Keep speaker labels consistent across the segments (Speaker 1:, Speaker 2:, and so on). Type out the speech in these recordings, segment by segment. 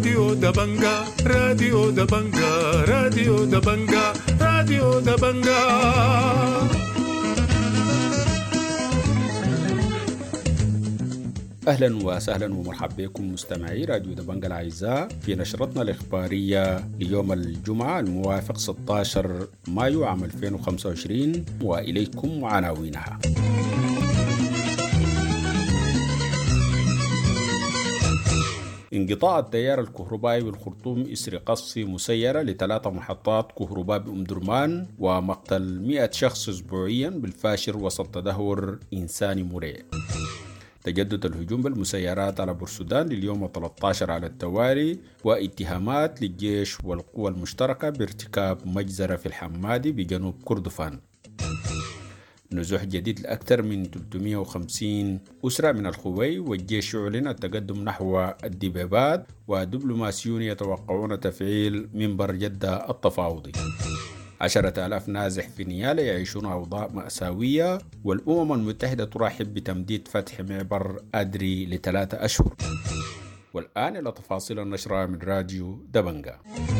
Speaker 1: راديو دبنجا راديو دبنجا راديو دبنجا راديو دبنجا.
Speaker 2: أهلا وسهلا ومرحبا بكم مستمعي راديو دبنجا الأعزاء في نشرتنا الإخبارية ليوم الجمعة الموافق 16 مايو عام 2025 وإليكم عناوينها. انقطاع التيار الكهربائي بالخرطوم إثر قصف مسيرة ل3 محطات كهرباء بأم درمان ومقتل 100 شخص أسبوعيا بالفاشر وسط تدهور إنساني مريع. تجدد الهجوم بالمسيرات على بورسودان لليوم 13 على التوالي واتهامات للجيش والقوى المشتركة بارتكاب مجزرة في الحمادي بجنوب كردفان. نزوح جديد لأكثر من 350 أسرة من الخوي والجيش يعلن التقدم نحو الدبابات ودبلوماسيون يتوقعون تفعيل منبر جدة التفاوضي. 10,000 نازح في نيالة يعيشون أوضاع مأساوية والأمم المتحدة ترحب بتمديد فتح معبر أدري ل3 أشهر. والآن إلى تفاصيل النشرة من راديو دبنجا.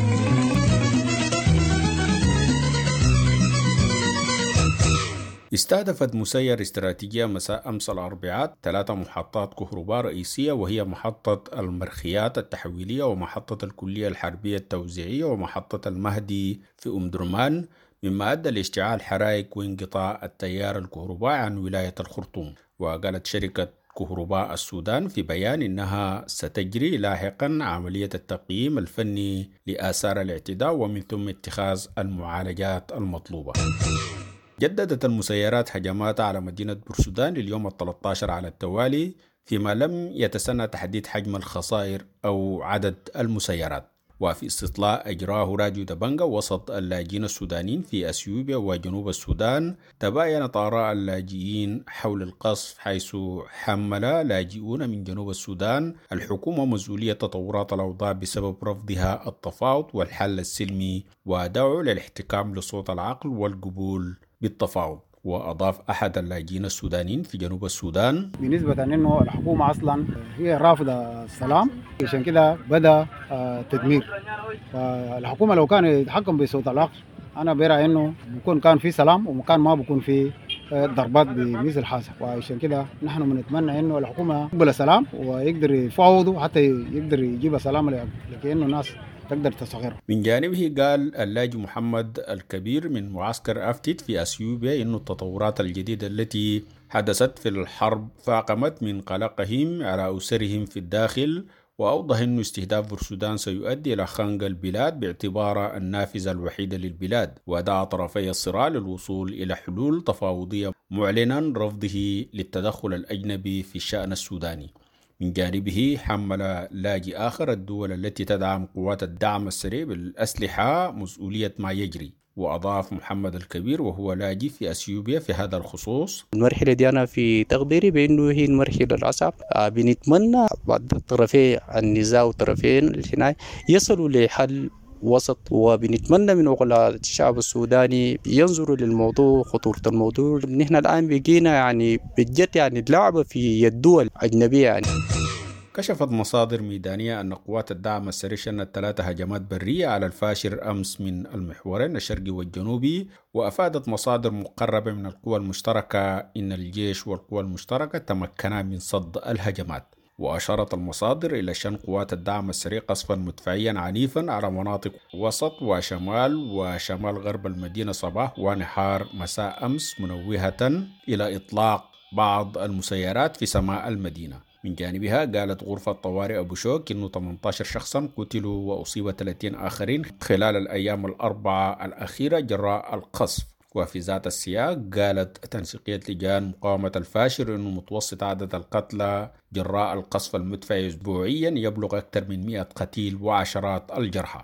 Speaker 2: استهدفت مسير استراتيجية مساء أمس الأربعاء 3 محطات كهرباء رئيسية وهي محطة المرخيات التحويلية ومحطة الكلية الحربية التوزيعية ومحطة المهدي في أم درمان، مما أدى لاشتعال حرائق وانقطاع التيار الكهربائي عن ولاية الخرطوم. وقالت شركة كهرباء السودان في بيان إنها ستجري لاحقا عملية التقييم الفني لآثار الاعتداء ومن ثم اتخاذ المعالجات المطلوبة. جددت المسيرات هجماتها على مدينة بورسودان لليوم 13 على التوالي، فيما لم يتسنى تحديد حجم الخسائر أو عدد المسيرات. وفي استطلاع أجراه راديو دبنجا وسط اللاجئين السودانيين في أثيوبيا وجنوب السودان، تباينت آراء اللاجئين حول القصف، حيث حمل لاجئون من جنوب السودان الحكومة مسؤولية تطورات الأوضاع بسبب رفضها التفاوض والحل السلمي، ودعوا للاحتكام لصوت العقل والقبول بالتفاوض. وأضاف أحد اللاجئين السودانيين في جنوب السودان:
Speaker 3: بالنسبة أنه الحكومة أصلا هي رافضة السلام، عشان كده بدأ تدمير. فالحكومة لو كان يتحكم بصوت العقل أنا برأيي أنه بيكون كان في سلام ومكان ما بيكون في ضربات بمثل حاصل. وعشان كده نحن بنتمنى أنه الحكومة يقبل السلام ويقدر يفاوضوا حتى يقدر يجيب سلام لكأنه الناس تقدر تصغر.
Speaker 2: من جانبه قال اللاجئ محمد الكبير من معسكر أفتيت في أثيوبيا إن التطورات الجديدة التي حدثت في الحرب فاقمت من قلقهم على أسرهم في الداخل، وأوضح أن استهداف بورسودان سيؤدي إلى خنق البلاد باعتبارها النافذة الوحيدة للبلاد. ودعا طرفي الصراع للوصول إلى حلول تفاوضية، معلنا رفضه للتدخل الأجنبي في الشأن السوداني. من جانبه حمل لاجئ آخر الدول التي تدعم قوات الدعم السريع بالأسلحة مسؤولية ما يجري. وأضاف محمد الكبير وهو لاجئ في أثيوبيا في هذا الخصوص:
Speaker 4: المرحلة دي أنا في تقديري بأنه هي المرحلة الأصعب. بنتمنى بعد طرفي النزاع وطرفين الحناية يصلوا لحل وسط، وبنتمنى من عقلاء الشعب السوداني ينظروا للموضوع خطورة الموضوع. نحن الآن بقينا يعني بجد يعني لعبة في الدول الأجنبية يعني.
Speaker 2: كشفت مصادر ميدانية أن قوات الدعم السريع شنت 3 هجمات برية على الفاشر أمس من المحورين الشرقي والجنوبي. وأفادت مصادر مقربة من القوى المشتركة إن الجيش والقوى المشتركة تمكنا من صد الهجمات. وأشارت المصادر إلى شن قوات الدعم السريع قصفا مدفعيا عنيفا على مناطق وسط وشمال غرب المدينة صباح ونحار مساء أمس، منوهة إلى إطلاق بعض المسيرات في سماء المدينة. من جانبها قالت غرفة طوارئ أبو شوك إنه 18 شخصا قتلوا وأصيب 30 آخرين خلال الأيام الأربعة الأخيرة جراء القصف. وفي ذات السياق قالت تنسيقية لجان مقاومة الفاشر إنه متوسط عدد القتلى جراء القصف المدفعي أسبوعيا يبلغ أكثر من 100 قتيل وعشرات الجرحى.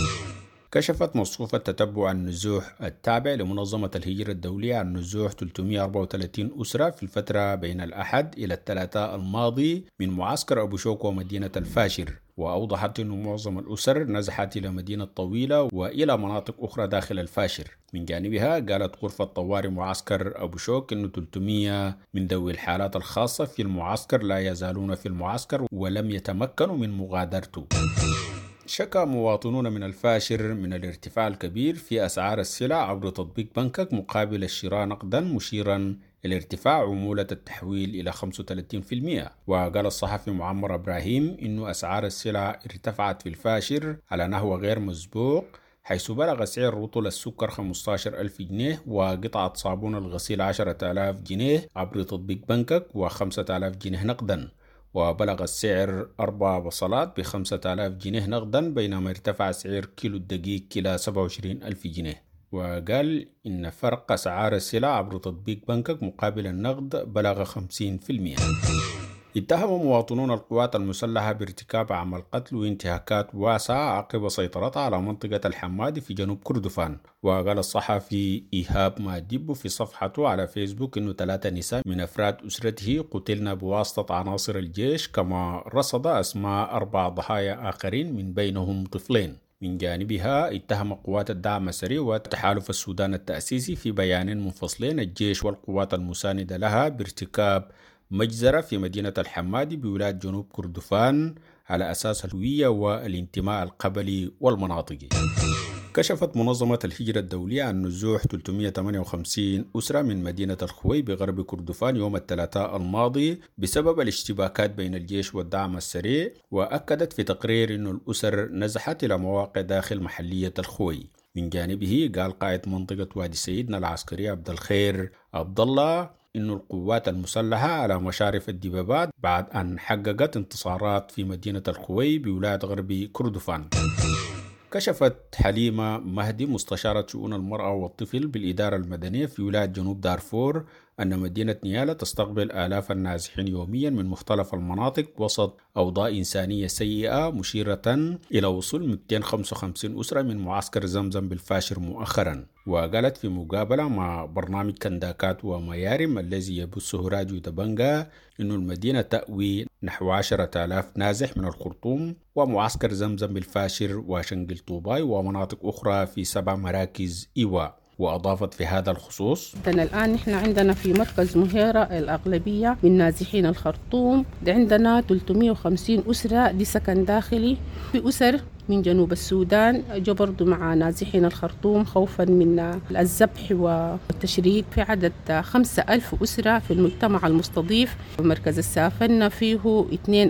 Speaker 2: كشفت مصفوفة تتبع النزوح التابع لمنظمة الهجرة الدولية عن نزوح 334 أسرة في الفترة بين الأحد إلى الثلاثاء الماضي من معسكر أبو شوك ومدينة الفاشر. وأوضحت أن معظم الأسر نزحت إلى مدينة طويلة وإلى مناطق أخرى داخل الفاشر. من جانبها قالت غرفة طوارئ معسكر أبو شوك أن 300 من ذوي الحالات الخاصة في المعسكر لا يزالون في المعسكر ولم يتمكنوا من مغادرته. شكى مواطنون من الفاشر من الارتفاع الكبير في أسعار السلع عبر تطبيق بنكك مقابل الشراء نقدا، مشيرا إلى ارتفاع عمولة التحويل إلى 35%. وقال الصحفي معمر إبراهيم إن أسعار السلع ارتفعت في الفاشر على نحو غير مسبوق، حيث بلغ سعر رطل السكر 15,000 جنيه وقطعة صابون الغسيل 10,000 جنيه عبر تطبيق بنكك و5,000 جنيه نقدا، وبلغ السعر 4 بصلات ب5,000 جنيه نقدا، بينما ارتفع سعر كيلو الدقيق إلى 27,000 جنيه. وقال إن فرق أسعار السلع عبر تطبيق بنكك مقابل النقد بلغ 50%. اتهم مواطنون القوات المسلحة بارتكاب عمل قتل وانتهاكات واسعة عقب سيطرتها على منطقة الحمادي في جنوب كردفان. وقال الصحفي إيهاب ماديب في صفحته على فيسبوك إنه 3 نساء من أفراد أسرته قتلن بواسطة عناصر الجيش، كما رصد أسماء 4 ضحايا آخرين من بينهم طفلين. من جانبها اتهم قوات الدعم السريع وتحالف السودان التأسيسي في بيان منفصلين الجيش والقوات المساندة لها بارتكاب مجزرة في مدينة الحمادي بولاية جنوب كردفان على أساس الهوية والانتماء القبلي والمناطقي. كشفت منظمة الهجرة الدولية عن نزوح 358 أسرة من مدينة الخوي بغرب كردفان يوم الثلاثاء الماضي بسبب الاشتباكات بين الجيش والدعم السريع، وأكدت في تقرير أن الأسر نزحت إلى مواقع داخل محلية الخوي. من جانبه قال قائد منطقة وادي سيدنا العسكري عبد الخير عبد الله إن القوات المسلحة على مشارف الدبابات بعد أن حققت انتصارات في مدينة الخوي بولاية غرب كردفان. كشفت حليمة مهدي مستشارة شؤون المرأة والطفل بالإدارة المدنية في ولاية جنوب دارفور أن مدينة نيالا تستقبل آلاف النازحين يوميا من مختلف المناطق وسط أوضاع إنسانية سيئة، مشيرة إلى وصول 255 أسرة من معسكر زمزم بالفاشر مؤخرا. وقالت في مقابلة مع برنامج كنداكات وميارم الذي يبثه راديو دبنجا أن المدينة تأوي نحو 10,000 نازح من الخرطوم ومعسكر زمزم بالفاشر وشنقل طوباي ومناطق أخرى في 7 مراكز إيواء. وأضافت في هذا الخصوص:
Speaker 5: الآن نحن عندنا في مركز مهيرة الأغلبية من نازحين الخرطوم، عندنا 350 أسرة دي سكن داخلي، في أسر من جنوب السودان جو برضو مع نازحين الخرطوم خوفا من الذبح والتشريد، في عدد 5,000 أسرة في المجتمع المستضيف. مركز السافنة فيه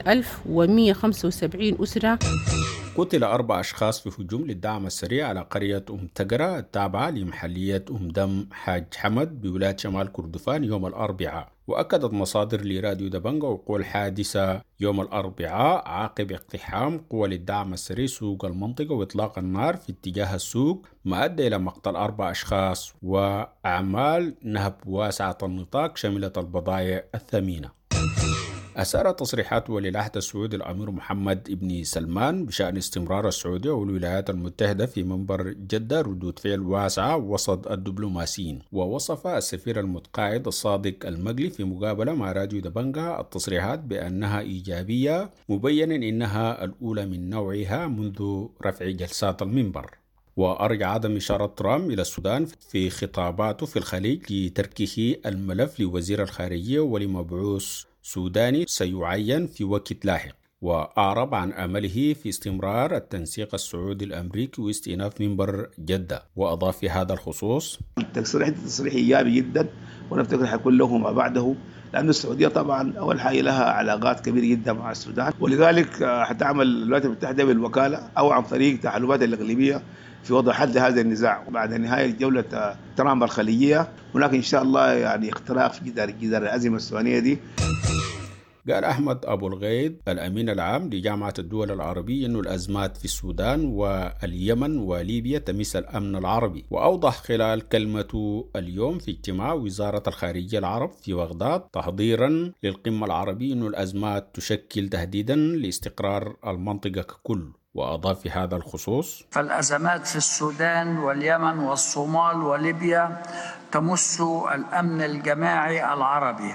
Speaker 5: 2,175 أسرة.
Speaker 2: قتل 4 أشخاص في هجوم للدعم السريع على قرية تقرة التابعة لمحلية دم حاج حمد بولاية شمال كردفان يوم الأربعاء. وأكدت مصادر لراديو دبنجا وقوع حادثة يوم الأربعاء عقب اقتحام قوى للدعم السريع سوق المنطقة وإطلاق النار في اتجاه السوق، ما أدى إلى مقتل 4 أشخاص وأعمال نهب واسعة النطاق شملت البضائع الثمينة. أثارت تصريحات ولي العهد السعودي الأمير محمد بن سلمان بشأن استمرار السعودية والولايات المتحدة في منبر جدة ردود فعل واسعة وسط الدبلوماسيين. ووصف السفير المتقاعد الصادق المقلي في مقابلة مع راديو دبنجا التصريحات بأنها إيجابية، مبينا إنها الأولى من نوعها منذ رفع جلسات المنبر. وأرجع عدم إشارة ترامب إلى السودان في خطاباته في الخليج لتركه الملف لوزير الخارجية ولمبعوث سوداني سيعين في وقت لاحق. وأعرب عن أمله في استمرار التنسيق السعودي الأمريكي واستئناف منبر جدة. وأضاف في هذا الخصوص:
Speaker 6: تصريح إيجابي جدا، ونفتكر حيكون له ما بعده، لأن السعودية طبعا أول حاجة لها علاقات كبيرة جدا مع السودان، ولذلك حتعمل الولايات المتحدة بالوكالة أو عن طريق تحالفات الإقليمية في وضع حل هذا النزاع. وبعد نهاية جولة ترامب الخليجية هناك إن شاء الله اختراق في جدار الأزمة السودانية دي.
Speaker 2: قال أحمد أبو الغيد الأمين العام لجامعة الدول العربية أن الأزمات في السودان واليمن وليبيا تمس الأمن العربي. وأوضح خلال كلمته اليوم في اجتماع وزارة الخارجية العرب في بغداد تحضيرا للقمة العربية أن الأزمات تشكل تهديدا لاستقرار المنطقة ككل. وأضاف في هذا الخصوص:
Speaker 7: فالأزمات في السودان واليمن والصومال وليبيا تمس الأمن الجماعي العربي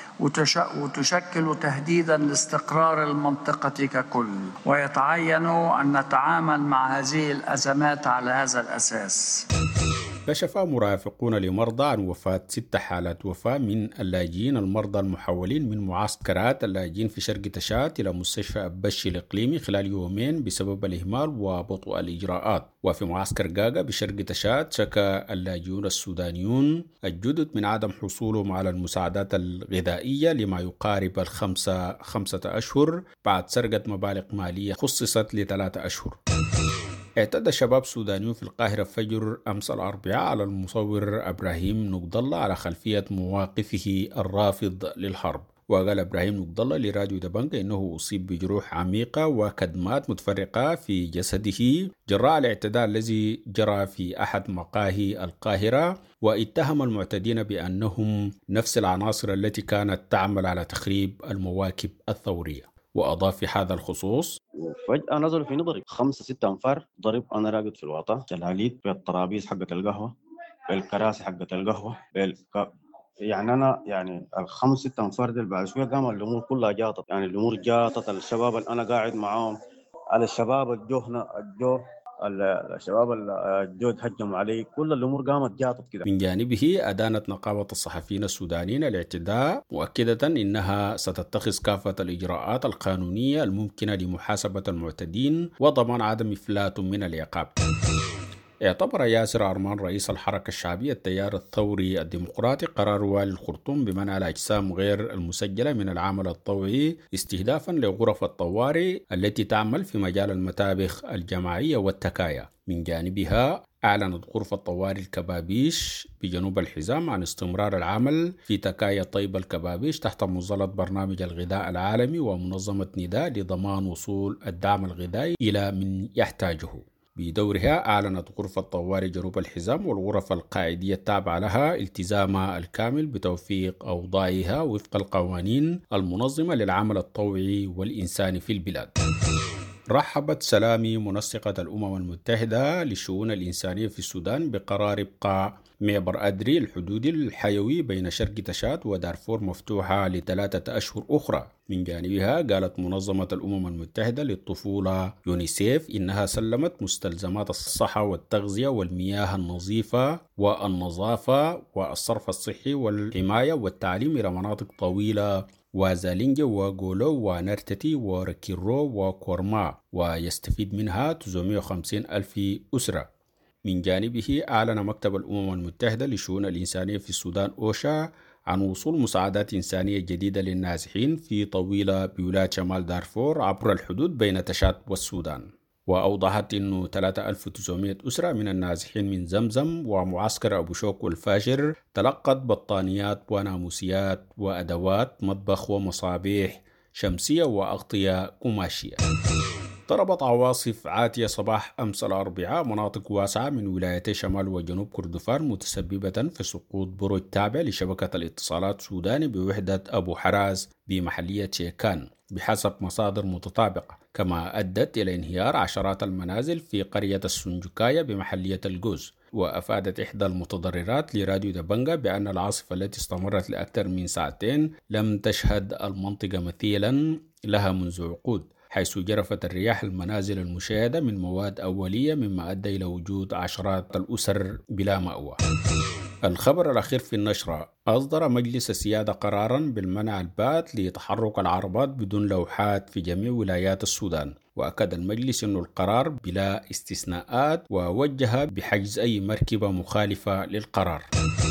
Speaker 7: وتشكل تهديدا لاستقرار المنطقة ككل، ويتعين أن نتعامل مع هذه الأزمات على هذا الأساس.
Speaker 2: كشف مرافقون لمرضى عن وفاة 6 حالات وفاة من اللاجئين المرضى المحولين من معسكرات اللاجئين في شرق تشات إلى مستشفى أبشي الإقليمي خلال يومين بسبب الإهمال وبطء الإجراءات. وفي معسكر غاغا بشرق تشات شكى اللاجئون السودانيون الجدد من عدم حصولهم على المساعدات الغذائية لما يقارب 5 أشهر بعد سرقة مبالغ مالية خصصت ل3 أشهر. اعتدى شباب سودانيون في القاهرة فجر أمس الأربعاء على المصور إبراهيم نقد الله على خلفية مواقفه الرافض للحرب. وقال إبراهيم نقد الله لراديو دبنجة إنه أصيب بجروح عميقة وكدمات متفرقة في جسده جراء الاعتداء الذي جرى في أحد مقاهي القاهرة، واتهم المعتدين بأنهم نفس العناصر التي كانت تعمل على تخريب المواكب الثورية. وأضاف في هذا الخصوص:
Speaker 8: فجأة نزلوا في نظري 5-6 أنفار ضرب. أنا راقد في الواطة جلاليت بالطرابيز حقة القهوة بالكراسي حقة القهوة يعني أنا يعني 5-6 أنفار دل بعد شوية قام الأمور كلها جاطت. يعني الأمور جاطت. الشباب اللي أنا قاعد معاهم على الشباب الشباب الجود هجموا علي. كل الأمور قامت جاطت كده.
Speaker 2: من جانبه أدانت نقابة الصحفيين السودانيين الاعتداء مؤكدة إنها ستتخذ كافة الإجراءات القانونية الممكنة لمحاسبة المعتدين وضمان عدم إفلات من العقاب. اعتبر ياسر أرمان رئيس الحركة الشعبية التيار الثوري الديمقراطي قرار والي الخرطوم بمنع الأجسام غير المسجلة من العمل الطوعي استهدافا لغرف الطوارئ التي تعمل في مجال المتابخ الجماعية والتكايا. من جانبها أعلنت غرفة طوارئ الكبابيش بجنوب الحزام عن استمرار العمل في تكايا طيب الكبابيش تحت مظلة برنامج الغذاء العالمي ومنظمة نداء لضمان وصول الدعم الغذائي إلى من يحتاجه. بدورها أعلنت غرفة طوارئ جنوب الحزام والغرف القاعدية التابعة لها التزامها الكامل بتوفيق أوضاعها وفق القوانين المنظمة للعمل الطوعي والإنساني في البلاد. رحبت سلامي منسقة الأمم المتحدة للشؤون الإنسانية في السودان بقرار إبقاء معبر أدري الحدودي الحيوي بين شرق تشات ودارفور مفتوحة ل3 أشهر أخرى. من جانبها قالت منظمة الأمم المتحدة للطفولة يونيسيف إنها سلمت مستلزمات الصحة والتغذية والمياه النظيفة والنظافة والصرف الصحي والحماية والتعليم إلى مناطق طويلة وزالينجا وغولو ونرتتي وركيرو وكورما، ويستفيد منها 950 ألف أسرة. من جانبه أعلن مكتب الأمم المتحدة للشؤون الإنسانية في السودان أوشا عن وصول مساعدات إنسانية جديدة للنازحين في طويلة بولاية شمال دارفور عبر الحدود بين تشات والسودان. وأوضحت أنه 3900 أسرة من النازحين من زمزم ومعسكر أبو شوك والفاجر تلقت بطانيات وناموسيات وأدوات مطبخ ومصابيح شمسية وأغطية قماشية. ضربت عواصف عاتية صباح أمس الأربعاء مناطق واسعة من ولايتي شمال وجنوب كردفان متسببة في سقوط برج تابع لشبكة الاتصالات السوداني بوحدة أبو حراز بمحلية شيكان بحسب مصادر متطابقة، كما أدت إلى انهيار عشرات المنازل في قرية السنجكاية بمحلية الجوز. وأفادت إحدى المتضررات لراديو دبنجة بأن العاصفة التي استمرت لأكثر من ساعتين لم تشهد المنطقة مثيلا لها منذ عقود، حيث جرفت الرياح المنازل المشاهدة من مواد أولية مما أدى إلى وجود عشرات الأسر بلا مأوى. الخبر الأخير في النشرة: أصدر مجلس السيادة قراراً بالمنع البات لتحرك العربات بدون لوحات في جميع ولايات السودان. وأكد المجلس أن القرار بلا استثناءات ووجه بحجز أي مركبة مخالفة للقرار.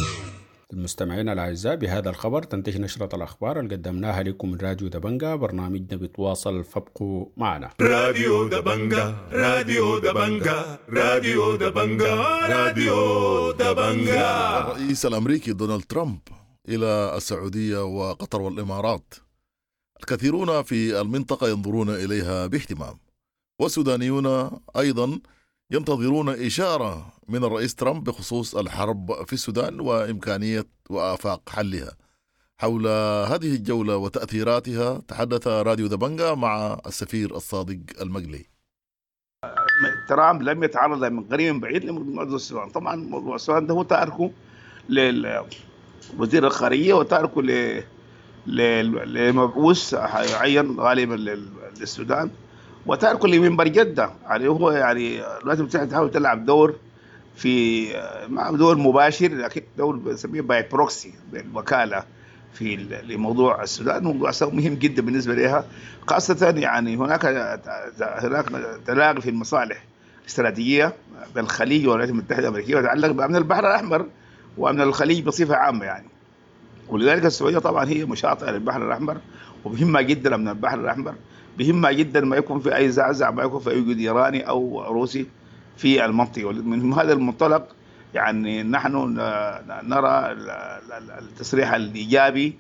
Speaker 2: المستمعين الأعزاء، بهذا الخبر تنتهي نشرة الأخبار اللي قدمناها لكم من راديو دبنجة. برنامجنا بيتواصل، فابقوا معنا.
Speaker 1: راديو دبنجة راديو دبنجة راديو دبنجة راديو دبنجة.
Speaker 9: الرئيس الأمريكي دونالد ترامب إلى السعودية وقطر والإمارات، الكثيرون في المنطقة ينظرون إليها باهتمام، والسودانيون أيضا ينتظرون إشارة من الرئيس ترامب بخصوص الحرب في السودان وإمكانية وآفاق حلها. حول هذه الجولة وتأثيراتها تحدث راديو دبنجة مع السفير الصادق المقلي.
Speaker 6: ترامب لم يتعرض من قريب من بعيد لموضوع السودان. طبعا موضوع السودان ده هو تاركه لوزير الخارجية وتاركه لمبعوث يعين غالبا للسودان وتاركه لمنبر جدة. يعني هو يعني الولايات المتحدة تحاول تلعب دور في مع دول مباشر، لكن دول بنسميه باي بروكسي بالوكاله في لموضوع السودان. موضوع مهم جدا بالنسبه لها، خاصه يعني هناك تلاقي في المصالح الاستراتيجيه بين الخليج والولايات المتحده الامريكيه وتتعلق بامن البحر الاحمر وامن الخليج بصفه عامه يعني. ولذلك السعوديه طبعا هي مشاطئه للبحر الاحمر، وبهمها جدا امن البحر الاحمر، بهمها جدا ما يكون في اي زعزع، ما يكون في اي جهد ايراني او روسي في المنطقه. من هذا المنطلق يعني نحن نرى التصريح الايجابي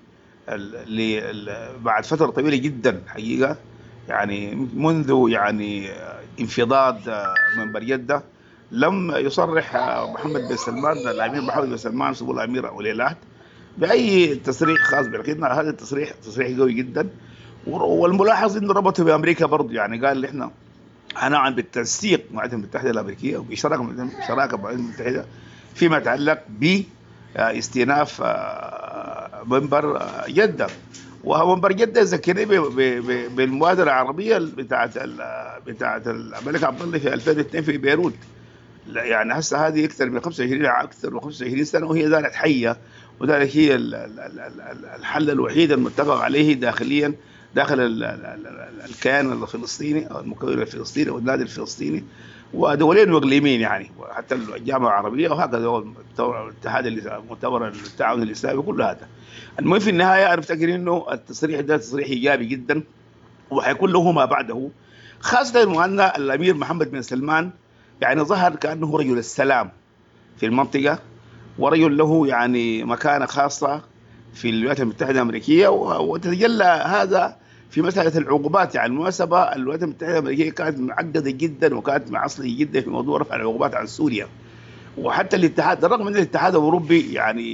Speaker 6: بعد فتره طويله جدا حقيقه، يعني منذ يعني انفضاض منبر جده لم يصرح محمد بن سلمان الامير محمد بن سلمان سمو الامير ولي العهد باي تصريح خاص بالعقيده. هذا التصريح تصريح قوي جدا، والملاحظ انه ربطه بامريكا برضه، يعني قال احنا هنعمل بالتنسيق مع الولايات المتحده الامريكيه وبشراكه مع الولايات المتحده فيما يتعلق باستئناف منبر جده. ومنبر جده ذكرني بالمبادره العربيه بتاعت الملك عبد الله في 2002 في بيروت. يعني هسه هذه اكثر من 25 سنه وهي زالت حيه، وذلك هي الحل الوحيد المتفق عليه داخليا داخل الكيان الفلسطيني او المكون الفلسطيني او النادي الفلسطيني ودولين واقليمين يعني، وحتى الجامعه العربيه وهكذا الاتحاد المؤتمر التعاون الاسلامي كل هذا. المهم في النهايه انا افتكر انه التصريح ده تصريح ايجابي جدا، وحيكون له ما بعده، خاصه ان الامير محمد بن سلمان يعني ظهر كانه رجل السلام في المنطقه، ورجل له يعني مكانه خاصه في الولايات المتحده الامريكيه، وتتجلى هذا في مساله العقوبات. يعني المناسبه الولايات المتحده الامريكيه كانت معقده جدا وكانت معصليه جدا في موضوع رفع العقوبات عن سوريا، وحتى الاتحاد رغم ان الاتحاد الاوروبي يعني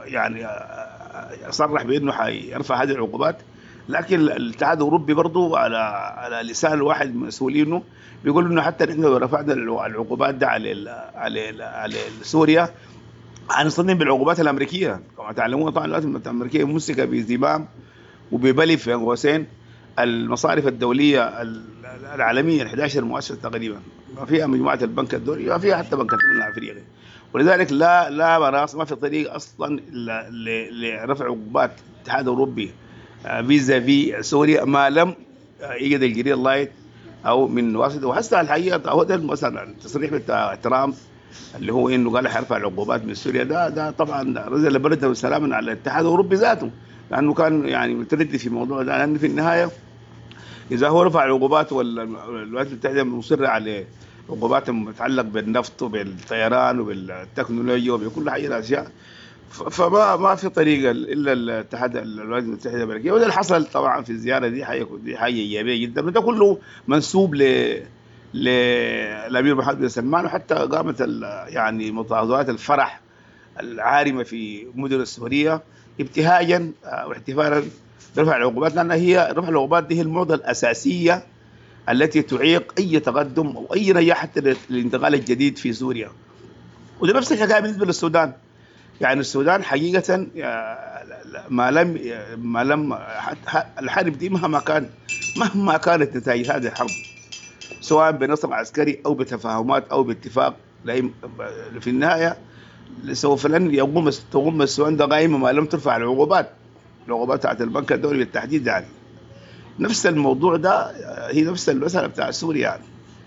Speaker 6: صرح بانه حيرفع هذه العقوبات، لكن الاتحاد الاوروبي برضه على لسان واحد من مسؤولينه بيقول انه حتى نحن لو رفعنا العقوبات ده على سوريا هنصدم بالعقوبات الامريكيه. كما تعلمون طبعا الولايات المتحده الامريكيه ممسكه بزمام وببلف في قوسين المصارف الدوليه العالميه 11 مؤسسه تقريبا، ما فيها مجموعه البنك الدولي، ما فيها حتى بنك التنميه الافريقي. ولذلك لا مناص، ما في طريق اصلا لرفع عقوبات الاتحاد الاوروبي فيزا في سوريا ما لم يجد الجرين لايت او من واسطه. وحتى الحقيقه هو ده مثلا التصريح بتاع ترامب اللي هو انه قال حيرفع العقوبات من سوريا، ده طبعا رزل برده وسلاما على الاتحاد الاوروبي ذاته، لانه كان يعني متردد في الموضوع ده، لان في النهايه اذا هو رفع العقوبات والولايات المتحده مصره على عقوبات متعلق بالنفط وبالطيران وبالتكنولوجيا وبكل هذه الاشياء، فما في طريقه الا الولايات المتحده الامريكيه. وده اللي حصل طبعا في الزياره دي حاجه ايجابيه جدا، وده كله منسوب للامير محمد بن سلمان. وحتى قامت يعني مظاهرات الفرح العارمه في مدن السوريه ابتهاجا واحتفالا برفع العقوبات، لان هي رفع العقوبات دي هي المعضله الاساسيه التي تعيق اي تقدم او اي نجاح حتى للانتقال الجديد في سوريا. وده نفس الحكايه بالنسبه للسودان. يعني السودان حقيقه ما لم الحرب دي مهما كانت نتائج هذه الحرب، سواء بنصر عسكري او بتفاهمات او باتفاق، في النهايه سوف لن تقوم السودان ده قائمه ما لم ترفع العقوبات بتاعت البنك الدولي بالتحديد. يعني نفس الموضوع ده هي نفس المساله بتاع سوريا يعني.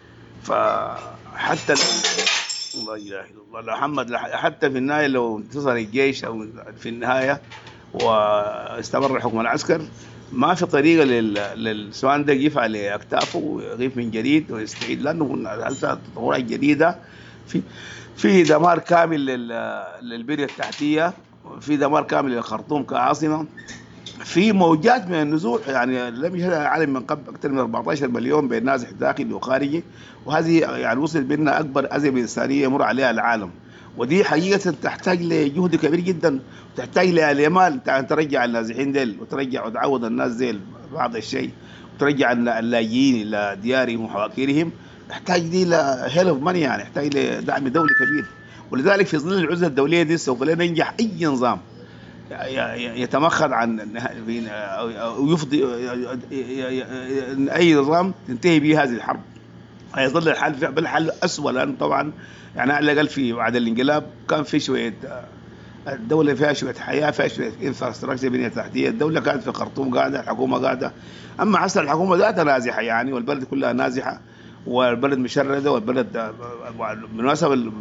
Speaker 6: فحتى الله اله الا الله محمد، حتى في النهايه لو انتصر الجيش او في النهايه واستمر حكم العسكر، ما في طريقه للسودان ده يقف على اكتافه ويقف من جديد ويستعيد، لانه التطورات جديده في دمار كامل للبنيه التحتيه، في دمار كامل للخرطوم كعاصمه، في موجات من النزوح يعني لم يشهدها العالم من قبل، اكثر من 14 مليون بين نازح داخلي وخارجي، وهذه يعني وصلت بنا اكبر ازمه انسانيه يمر عليها العالم. ودي حقيقه تحتاج لجهد كبير جدا، وتحتاج لمال ترجع النازحين ديل وترجع وتعوض الناس ديل بعض الشيء، وترجع اللاجئين الى ديارهم وحواكرهم، تحتاج دي لهيل اوف ماني، يعني يحتاج لدعم دولي كبير. ولذلك في ظل العزله الدوليه دي سوف لا ينجح اي نظام يتمخض عن او يفضي اي نظام تنتهي به هذه الحرب. هيظل الحال في بل حل أسوأ، لأنه طبعا يعني على الأقل في بعد الانقلاب كان في شوية الدولة فيها شوية حياة، فيها شوية انفراستراكشر بنية تحتية، الدولة كانت في الخرطوم قاعدة، الحكومة قاعدة. أما حصل الحكومة ذاتها نازحة يعني، والبلد كلها نازحة والبلد مشردة، والبلد بالمناسبة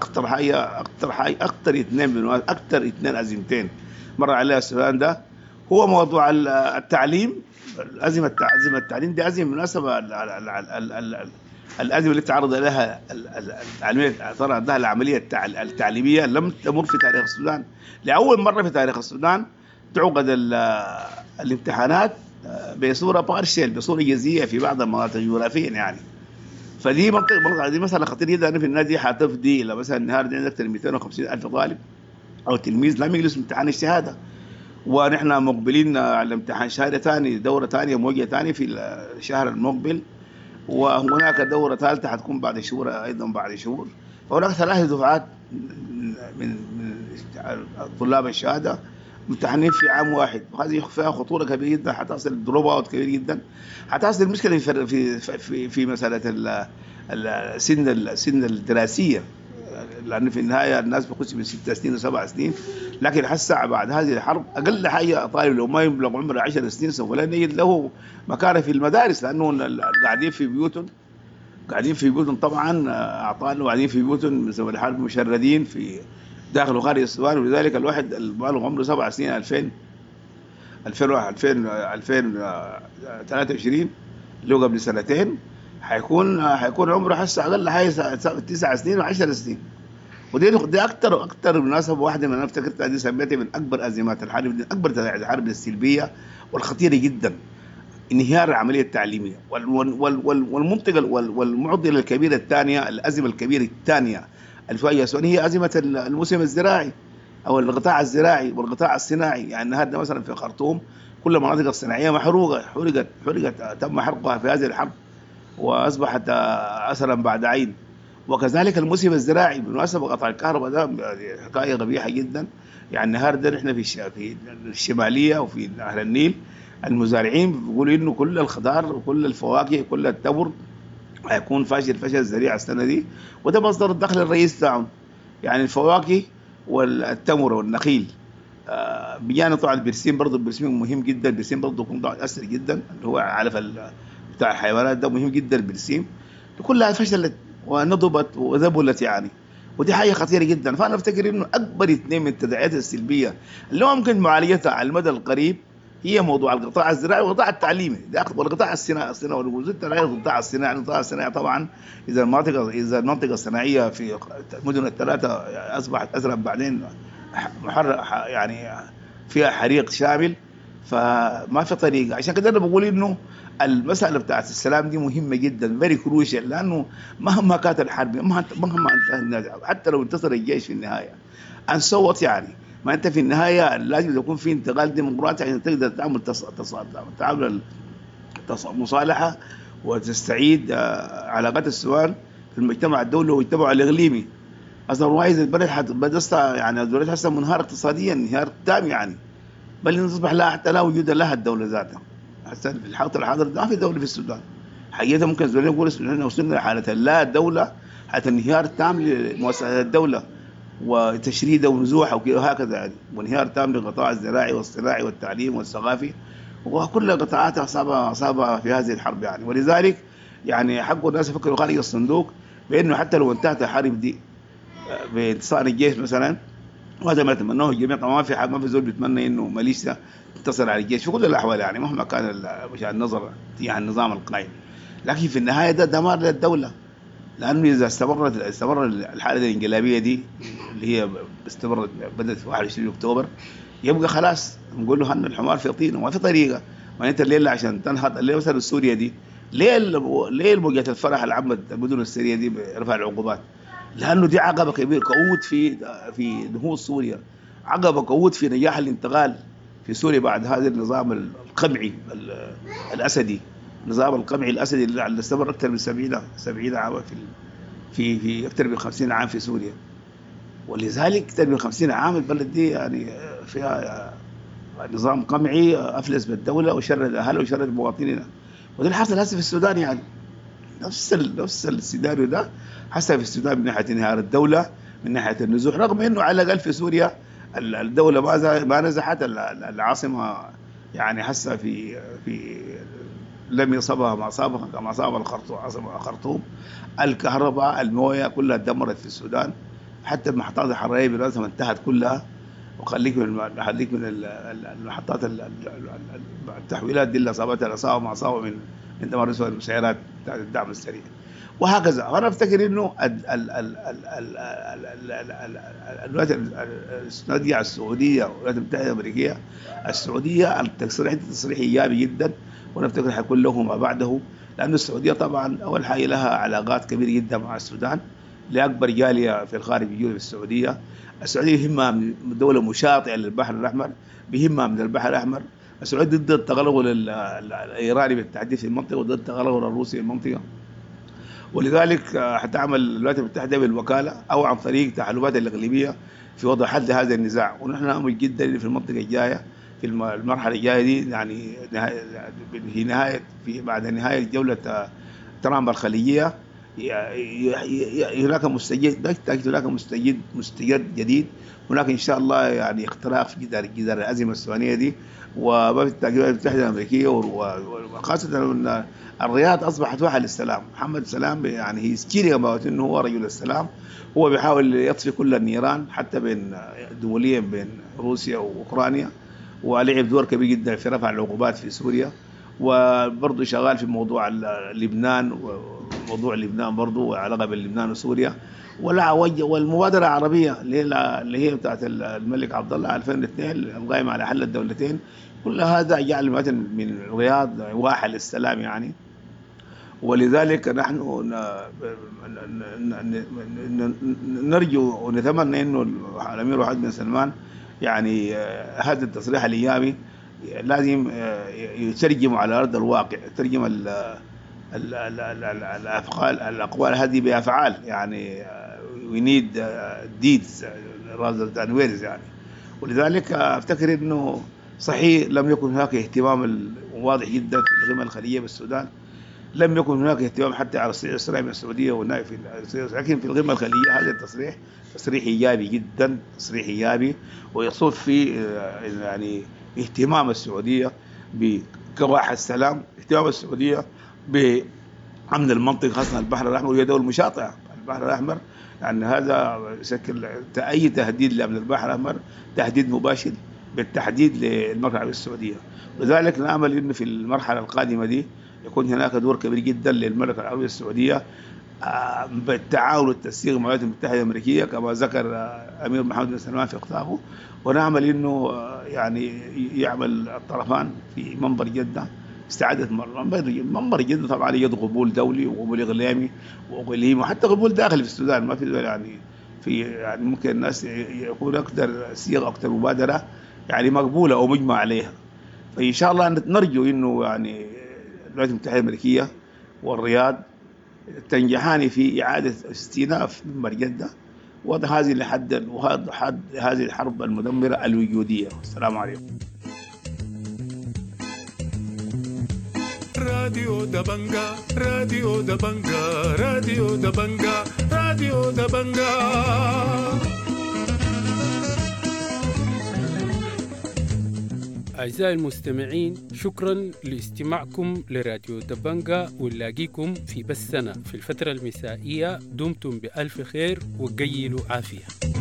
Speaker 6: أكثر اثنين أزمتين مر عليها السودان ده هو موضوع التعليم. أزمة التعليم دي أزمة بالمناسبة، الأزمة اللي تعرض لها العملية التعليمية لم تمر في تاريخ السودان. لأول مرة في تاريخ السودان تعقد الامتحانات بصورة بارشل، بصورة جزئية في بعض المناطق جغرافيا يعني. فدي منطقة دي مسألة خطيرة جدا. أنا في الناس دي حتفضي إلى مثلا النهارده عندك 250,000 طالب أو تلميذ لم يجلس امتحان الشهادة، ونحن مقبلين على امتحان شهادة ثاني، دورة ثانية موجهة ثانية في الشهر المقبل، وهناك دورة ثالثة حتكون بعد شهور أيضا بعد شهور. فهناك 3 دفعات من طلاب الشهادة امتحانين في عام واحد، وهذه فيها خطورة كبيرة جدا، حتصل دروب اوت كبير جدا، حتصل مشكلة في مسألة السن الدراسية، لأن في النهاية الناس بيخش من 6 سنين و7 سنين، لكن هسه بعد هذه الحرب أقل حاجة طالب لو ما يبلغ عمره 10 سنين سوف لا يجد له مكانة في المدارس، لأنه قاعدين في بيوتهم طبعا أعطال، وقاعدين في بيوتهم بسبب الحرب مشردين في داخل وخارج السودان. ولذلك الواحد البالغ عمره 7 سنين 2023 اللي هو قبل سنتين هيكون عمره هسه أقل حاجة 9 سنين و10 سنين. ودي أكثر مناسبة واحدة من أنا افتكرت هذه سميتها من أكبر أزمات الحرب، من أكبر الحرب السلبية والخطيرة جدا، انهيار العملية التعليمية. والمنطقة والمعضلة الكبيرة الثانية، الأزمة الكبيرة الثانية الفائية هي أزمة الموسم الزراعي أو القطاع الزراعي والقطاع الصناعي. يعني النهارده مثلا في خرطوم كل المناطق الصناعية حرقت تم حرقها في هذه الحرب وأصبحت أثرا بعد عين. وكذلك الموسم الزراعي بالمناسبة قطع الكهرباء ده حكاية قبيحة جدا. يعني النهارده نحن في الشمالية وفي نهر النيل المزارعين بيقولوا إنه كل الخضار وكل الفواكه وكل التمر هيكون فشل ذريع السنة دي، وده مصدر الدخل الرئيسي تاعهم. يعني الفواكه والتمر والنخيل. بجانب طبعا البرسيم، برضه البرسيم مهم جدا، البرسيم برضه يكون أسري جدا، اللي هو علف بتاع الحيوانات ده مهم جدا البرسيم. كلها فشلت ونضبت وذبلت يعني، ودي حاجة خطيرة جدا. فأنا أفتكر إنه أكبر 2 من التداعيات السلبية اللي ممكن معالجتها على المدى القريب هي موضوع القطاع الزراعي والقطاع التعليمي والقطاع الصناعي. القطاع الصناعي طبعا إذا المنطقة الصناعية في المدن ال3 أصبحت أزرق بعدين يعني فيها حريق شامل، فما في طريقة. عشان كده أنا بقول إنه المسألة بتاعت السلام دي مهمة جدا، فيري كروشال، لأنه مهما كانت الحرب مهما انتهى النازع، حتى لو انتصر الجيش في النهاية نصوت يعني، ما أنت في النهاية لازم يكون في انتقال ديمقراطي عشان تقدر تعمل مصالحة وتستعيد علاقات السودان في المجتمع الدولي والمجتمع الإقليمي. أذروايز البلد البلد هسه منهار اقتصاديا انهيار تام يعني، بل تصبح لا حتى لا وجود لها الدولة ذاتها. هسه في الحاضر ما في دولة في السودان حقيقة. ممكن نقول احنا وصلنا لحالة لا دولة، حتى انهيار تام لمؤسسات الدولة وتشريدها ونزوحها وهكذا يعني، وانهيار تام للقطاع الزراعي والصناعي والتعليم والثقافي، وكل قطاعاتها أصابها في هذه الحرب يعني. ولذلك يعني حق الناس يفكروا خارج الصندوق، بأنه حتى لو انتهت الحرب دي بانتصار الجيش مثلا، وهذا ما يتمناه الجميع طبعا، ما في زول بيتمنى انه ماليزيا تنتصر على الجيش في كل الاحوال يعني، مهما كان وجهة النظر تجاه النظام القائم، لكن في النهايه ده دمار للدوله. لانه اذا استمر الحاله الانقلابيه دي اللي هي بدات في 21 اكتوبر، يبقى خلاص نقول له هن الحمار في طينه، ما في طريقه. ما انت الليله عشان تنهض الليله مثلا سوريا دي، ليه موجة الفرح العامة المدن السورية دي برفع العقوبات؟ لأنه دي عقبة كبيرة كؤود في نهوض سوريا، عقبة كؤود في نجاح الانتقال في سوريا بعد هذا النظام القمعي الأسدي، النظام القمعي الأسدي اللي استمر أكثر من 70 عام في أكثر من 50 عام في سوريا. ولذلك أكثر من 50 عام البلد دي يعني فيها نظام قمعي أفلس بالدولة وشرد أهله وشرد مواطنينا. وده اللي حصل هسه في السودان يعني. نفس السيناريو ده حصل في السودان من ناحيه انهيار الدوله، من ناحيه النزوح، رغم انه على الاقل في سوريا الدوله ما نزحت العاصمه، يعني حسه في لم يصبها ما صابها كما صاب الخرطوم. الكهرباء، المويه كلها اتدمرت في السودان، حتى المحطات الحراريه براسها انتهت كلها. وخليك من المحطات التحويلات دي اللي اصابتها الاصابه ما صابوا من تمرس المسيرات بتاعت الدعم السريع وهكذا. وانا افتكر انه الولايات المتحده السعوديه والولايات المتحده الامريكيه، السعوديه تصريح ايجابي جدا، وانا افتكر حيكون له ما بعده، لانه السعوديه طبعا اول حاجه لها علاقات كبيره جدا مع السودان لاكبر جاليه في الخارج يجوا في السعوديه. السعوديه يهمها دوله مشاطئه للبحر الاحمر، بيهمها من البحر الاحمر. السعوديه ضد التغلغل الايراني بالتحديد في المنطقه، وضد التغلغل الروسي في المنطقه، ولذلك حتعمل الولايات المتحده بالوكاله او عن طريق تحالفات الاقليميه في وضع حل لهذا النزاع. ونحن نامل جدا في المنطقه الجايه، في المرحله الجايه دي، يعني بعد نهايه جوله ترامب الخليجيه هناك مستجد جديد. هناك ان شاء الله يعني اختراق في جدار الازمه السودانيه دي، وما في الولايات المتحده الامريكيه، وخاصه ان الرياض اصبحت واحد للسلام. محمد سلام يعني هي سكيري اباوت انه هو رجل السلام، هو بيحاول يطفي كل النيران حتى بين دوليا بين روسيا واوكرانيا، ولعب دور كبير جدا في رفع العقوبات في سوريا، وبرضه شغال في موضوع لبنان، وموضوع لبنان برضه وعلاقه بين لبنان وسوريا، والمبادره العربيه اللي هي بتاعت الملك عبد الله 2002 القائمه على حل الدولتين. كل هذا جعل من الرياض واحة للسلام يعني. ولذلك نحن نرجو ونتمنى انه الامير محمد بن سلمان يعني هذا التصريح الايجابي لازم يترجم على ارض الواقع، يترجم الاقوال هذه بافعال، يعني we need deeds rather than words يعني. ولذلك افتكر انه صحيح لم يكن هناك اهتمام واضح جدا في الغمة الخليجية بالسودان، لم يكن هناك اهتمام حتى على الصعيد الصراعي من السعودية والنائب في السعودية، لكن في الغمة الخليجية هذا التصريح تصريح إيجابي جدا، تصريح إيجابي، ويصف في يعني اهتمام السعودية بكواح السلام، اهتمام السعودية بأمن المنطقة خاصة البحر الأحمر، وهي دولة مشاطئة البحر الأحمر، يعني هذا يشكل أي تهديد لأمن البحر الأحمر تهديد مباشر بالتحديد للمملكة العربية السعودية. لذلك نأمل إنه في المرحلة القادمة دي يكون هناك دور كبير جدا للمملكة العربية السعودية بالتعاون والتنسيق مع الولايات المتحدة الأمريكية كما ذكر أمير محمد بن سلمان في خطابه، ونأمل إنه يعني يعمل الطرفان في منبر جدة استعادة منبر جدة. طبعا يجد قبول دولي وقبول إقليمي وإقليمي وحتى قبول داخلي في السودان، ما في يعني يعني ممكن الناس يكون أكثر صيغة أكثر مبادرة يعني مقبولة أو مجمع عليها. فإن شاء الله نرجو إنه يعني الولايات المتحدة الأمريكية والرياض تنجحان في إعادة استئناف منبر جدة وضع هذه لحد هذه الحرب المدمرة الوجودية. السلام عليكم.
Speaker 1: راديو دبنجا راديو دبنجا راديو دبنجا راديو دبنجا.
Speaker 10: أعزائي المستمعين، شكرا لاستماعكم لراديو دبنجا، ونلاقيكم في بثنا في الفترة المسائية. دمتم بألف خير وقيلوا عافية.